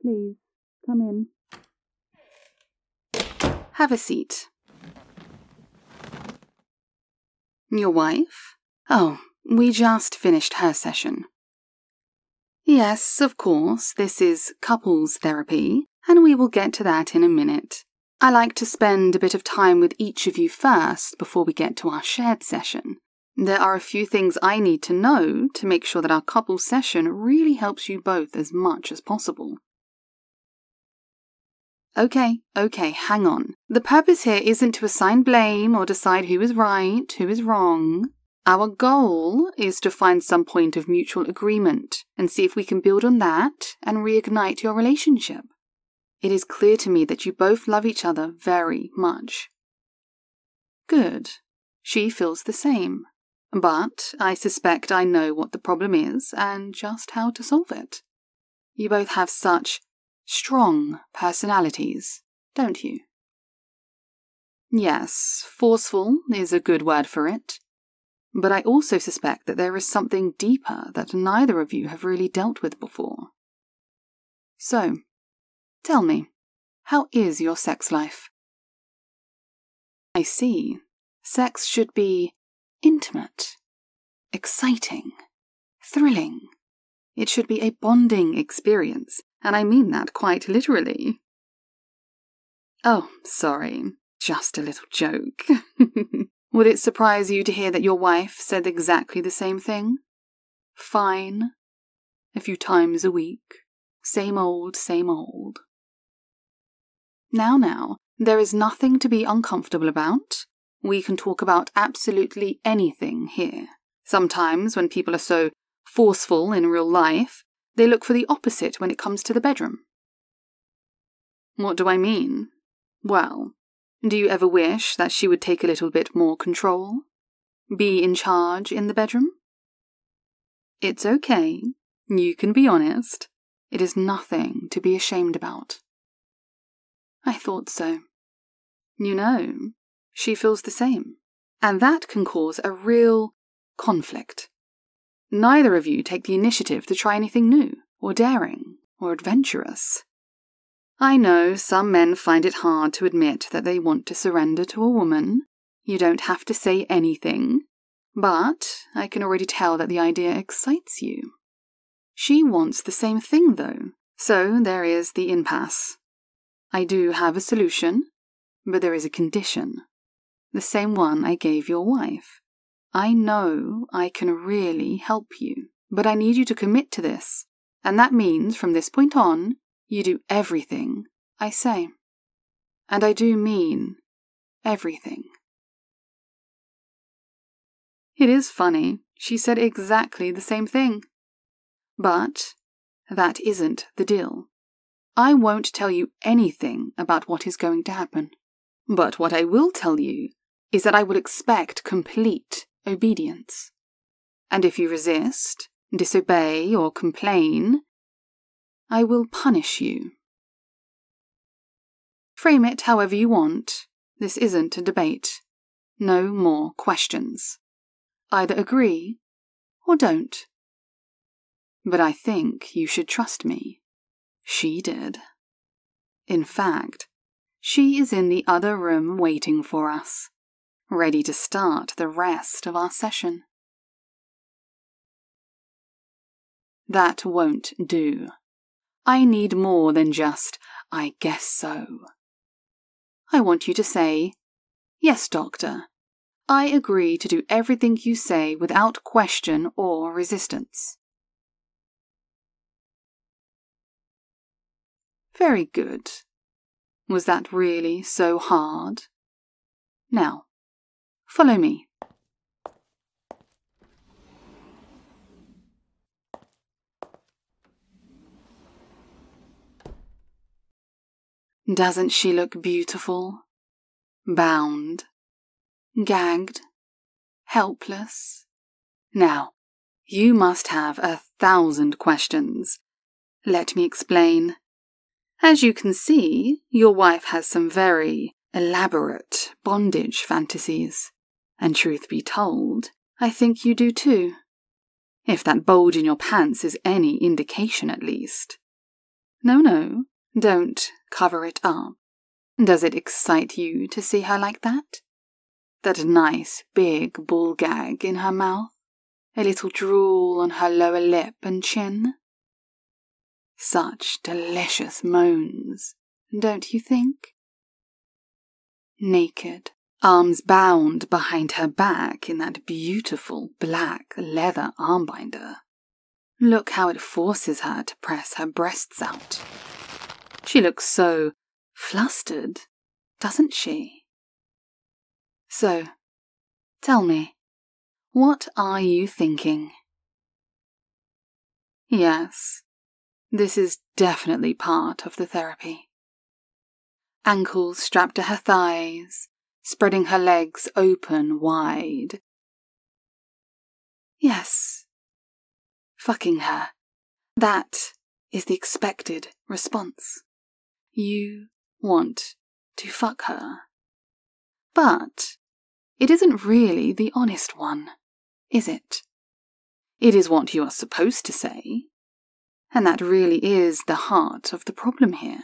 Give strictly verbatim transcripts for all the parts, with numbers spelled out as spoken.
Please, come in. Have a seat. Your wife? Oh, we just finished her session. Yes, of course, this is couples therapy, and we will get to that in a minute. I like to spend a bit of time with each of you first before we get to our shared session. There are a few things I need to know to make sure that our couple session really helps you both as much as possible. Okay, okay, hang on. The purpose here isn't to assign blame or decide who is right, who is wrong. Our goal is to find some point of mutual agreement and see if we can build on that and reignite your relationship. It is clear to me that you both love each other very much. Good. She feels the same. But I suspect I know what the problem is and just how to solve it. You both have such strong personalities, don't you? Yes, forceful is a good word for it. But I also suspect that there is something deeper that neither of you have really dealt with before. So, tell me, how is your sex life? I see. Sex should be intimate, exciting, thrilling. It should be a bonding experience, and I mean that quite literally. Oh, sorry, just a little joke. Would it surprise you to hear that your wife said exactly the same thing? Fine. A few times a week. Same old, same old. Now, now, there is nothing to be uncomfortable about. We can talk about absolutely anything here. Sometimes when people are so forceful in real life, they look for the opposite when it comes to the bedroom. What do I mean? Well, do you ever wish that she would take a little bit more control? Be in charge in the bedroom? It's okay. You can be honest. It is nothing to be ashamed about. I thought so. You know, she feels the same. And that can cause a real conflict. Neither of you take the initiative to try anything new, or daring, or adventurous. I know some men find it hard to admit that they want to surrender to a woman. You don't have to say anything. But I can already tell that the idea excites you. She wants the same thing, though, so there is the impasse. I do have a solution, but there is a condition. The same one I gave your wife. I know I can really help you, but I need you to commit to this, and that means from this point on, you do everything I say. And I do mean everything. It is funny, she said exactly the same thing. But that isn't the deal. I won't tell you anything about what is going to happen. But what I will tell you is that I will expect complete obedience. And if you resist, disobey, or complain, I will punish you. Frame it however you want. This isn't a debate. No more questions. Either agree or don't. But I think you should trust me. She did. In fact, she is in the other room waiting for us, ready to start the rest of our session. That won't do. I need more than just, I guess so. I want you to say, yes, doctor. I agree to do everything you say without question or resistance. Very good. Was that really so hard? Now, follow me. Doesn't she look beautiful? Bound, gagged, helpless. Now, you must have a thousand questions. Let me explain. As you can see, your wife has some very elaborate bondage fantasies. And truth be told, I think you do too. If that bulge in your pants is any indication at least. No, no, don't cover it up. Does it excite you to see her like that? That nice big ball gag in her mouth, a little drool on her lower lip and chin. Such delicious moans, don't you think? Naked, arms bound behind her back in that beautiful black leather armbinder. Look how it forces her to press her breasts out. She looks so flustered, doesn't she? So, tell me, what are you thinking? Yes, this is definitely part of the therapy. Ankles strapped to her thighs, spreading her legs open wide. Yes, fucking her. That is the expected response. You want to fuck her. But it isn't really the honest one, is it? It is what you are supposed to say. And that really is the heart of the problem here.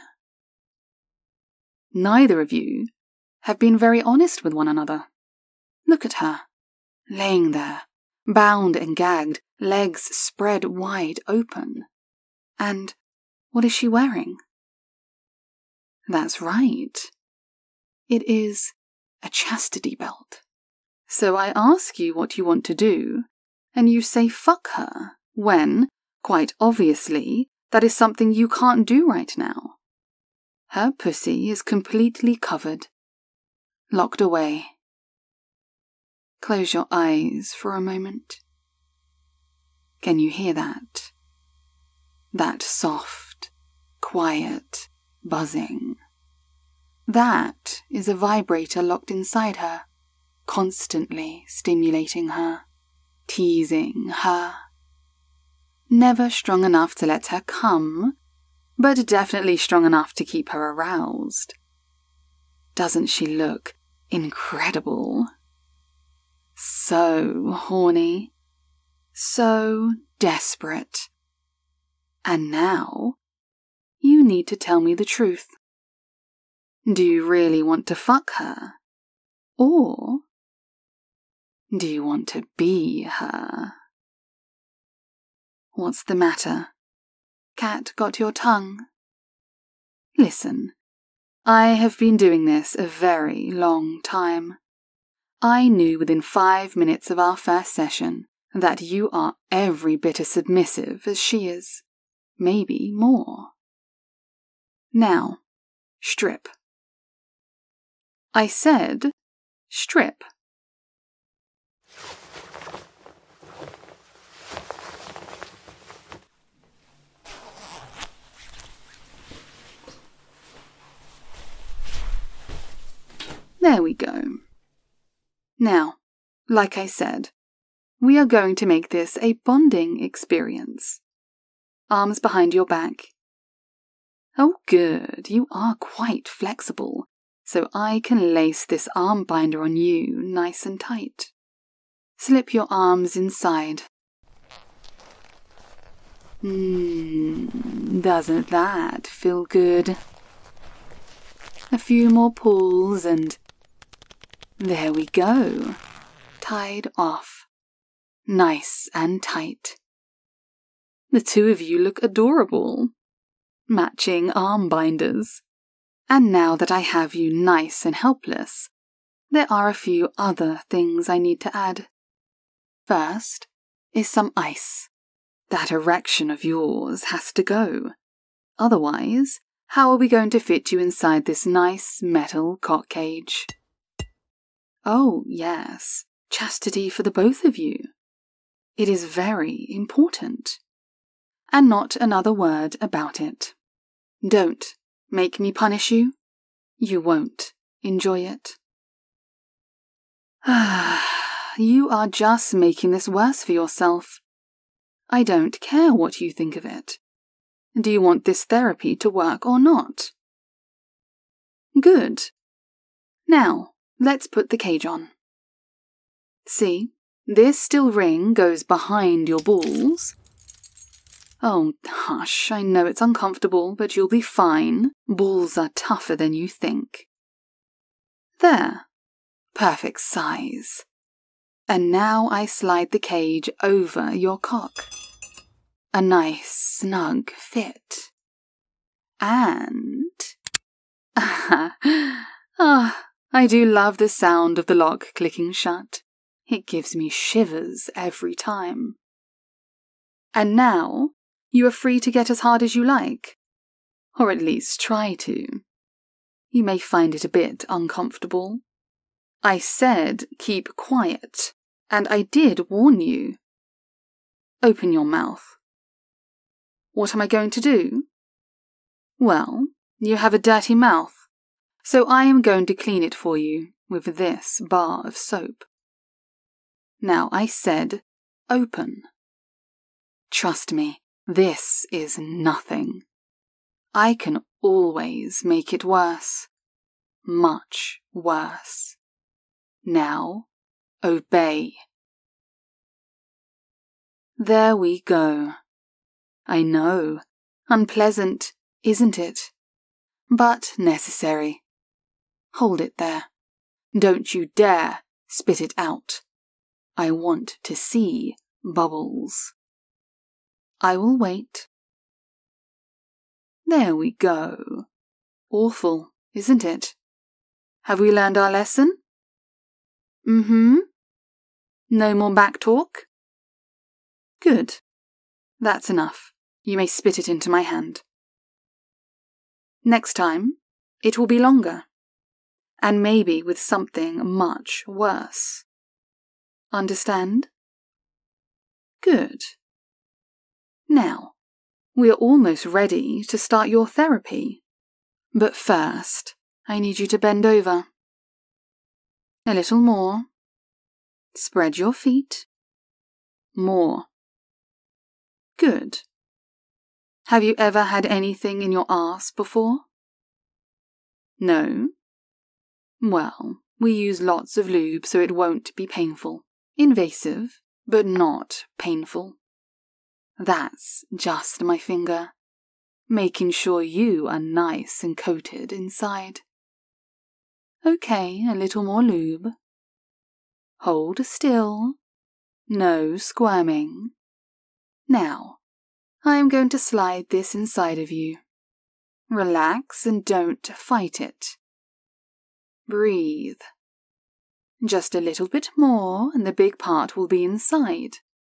Neither of you have been very honest with one another. Look at her, laying there, bound and gagged, legs spread wide open. And what is she wearing? That's right. It is a chastity belt. So I ask you what you want to do, and you say fuck her, when, quite obviously, that is something you can't do right now. Her pussy is completely covered, locked away. Close your eyes for a moment. Can you hear that? That soft, quiet buzzing. That is a vibrator locked inside her, constantly stimulating her, teasing her. Never strong enough to let her come, but definitely strong enough to keep her aroused. Doesn't she look incredible? So horny, so desperate. And now, you need to tell me the truth. Do you really want to fuck her? Or do you want to be her? What's the matter? Cat got your tongue? Listen, I have been doing this a very long time. I knew within five minutes of our first session that you are every bit as submissive as she is, maybe more. Now, strip. I said, strip. There we go. Now, like I said, we are going to make this a bonding experience. Arms behind your back. Oh good, you are quite flexible, so I can lace this arm binder on you nice and tight. Slip your arms inside. Mmm, doesn't that feel good? A few more pulls and there we go. Tied off. Nice and tight. The two of you look adorable. Matching arm binders. And now that I have you nice and helpless, there are a few other things I need to add. First is some ice. That erection of yours has to go. Otherwise, how are we going to fit you inside this nice metal cock cage? Oh, yes, chastity for the both of you. It is very important. And not another word about it. Don't make me punish you. You won't enjoy it. You are just making this worse for yourself. I don't care what you think of it. Do you want this therapy to work or not? Good. Now, let's put the cage on. See, this steel ring goes behind your balls. Oh, hush, I know it's uncomfortable, but you'll be fine. Balls are tougher than you think. There. Perfect size. And now I slide the cage over your cock. A nice, snug fit. And... ah, I do love the sound of the lock clicking shut. It gives me shivers every time. And now, you are free to get as hard as you like. Or at least try to. You may find it a bit uncomfortable. I said keep quiet, and I did warn you. Open your mouth. What am I going to do? Well, you have a dirty mouth, so I am going to clean it for you with this bar of soap. Now I said open. Trust me, this is nothing. I can always make it worse. Much worse. Now, obey. There we go. I know, unpleasant, isn't it? But necessary. Hold it there. Don't you dare spit it out. I want to see bubbles. I will wait. There we go. Awful, isn't it? Have we learned our lesson? Mm-hmm. No more back talk? Good. That's enough. You may spit it into my hand. Next time, it will be longer. And maybe with something much worse. Understand? Good. Now, we are almost ready to start your therapy. But first, I need you to bend over. A little more. Spread your feet. More. Good. Have you ever had anything in your arse before? No? Well, we use lots of lube so it won't be painful. Invasive, but not painful. That's just my finger, making sure you are nice and coated inside. Okay, a little more lube. Hold still. No squirming. Now, I am going to slide this inside of you. Relax and don't fight it. Breathe. Just a little bit more and the big part will be inside.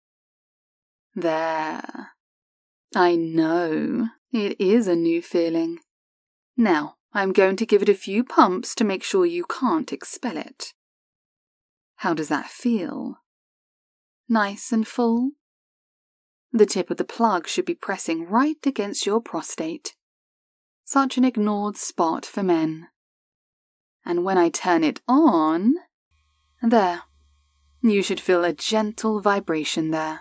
There. I know, it is a new feeling. Now, I'm going to give it a few pumps to make sure you can't expel it. How does that feel? Nice and full? The tip of the plug should be pressing right against your prostate. Such an ignored spot for men. And when I turn it on, there, you should feel a gentle vibration there.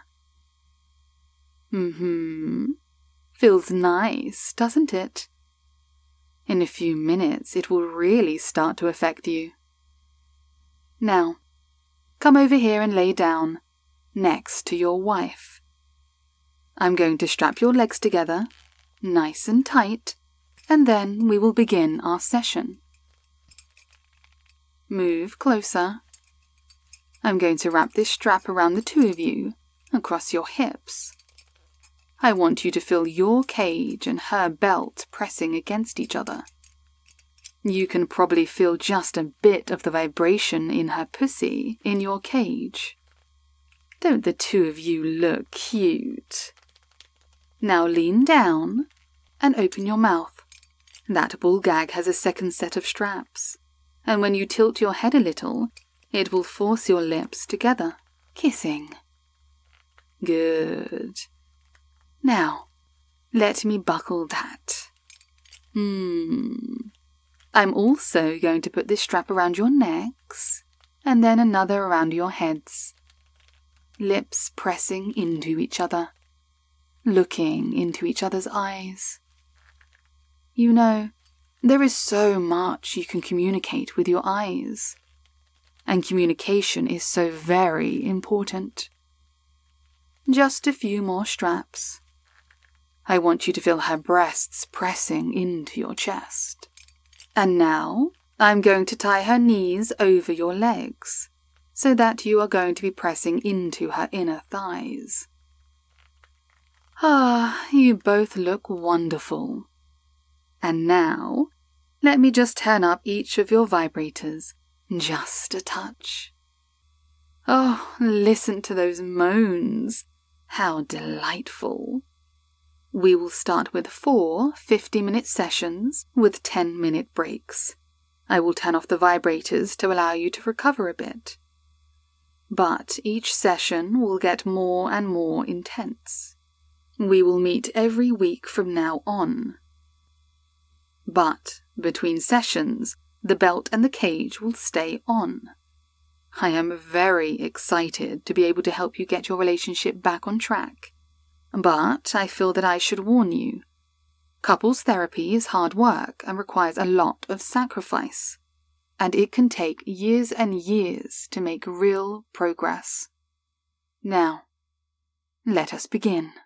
Mm-hmm. Feels nice, doesn't it? In a few minutes, it will really start to affect you. Now, come over here and lay down, next to your wife. I'm going to strap your legs together, nice and tight, and then we will begin our session. Move closer. I'm going to wrap this strap around the two of you, across your hips. I want you to feel your cage and her belt pressing against each other. You can probably feel just a bit of the vibration in her pussy in your cage. Don't the two of you look cute? Now lean down and open your mouth. That ball gag has a second set of straps, and when you tilt your head a little, it will force your lips together, kissing. Good. Now, let me buckle that. Hmm. I'm also going to put this strap around your necks, and then another around your heads. Lips pressing into each other, looking into each other's eyes. You know, there is so much you can communicate with your eyes, and communication is so very important. Just a few more straps. I want you to feel her breasts pressing into your chest. And now, I'm going to tie her knees over your legs, so that you are going to be pressing into her inner thighs. Ah, you both look wonderful. And now, let me just turn up each of your vibrators, just a touch. Oh, listen to those moans. How delightful. We will start with four fifty-minute sessions with ten-minute breaks. I will turn off the vibrators to allow you to recover a bit. But each session will get more and more intense. We will meet every week from now on. But between sessions, the belt and the cage will stay on. I am very excited to be able to help you get your relationship back on track. But I feel that I should warn you. Couples therapy is hard work and requires a lot of sacrifice. And it can take years and years to make real progress. Now, let us begin.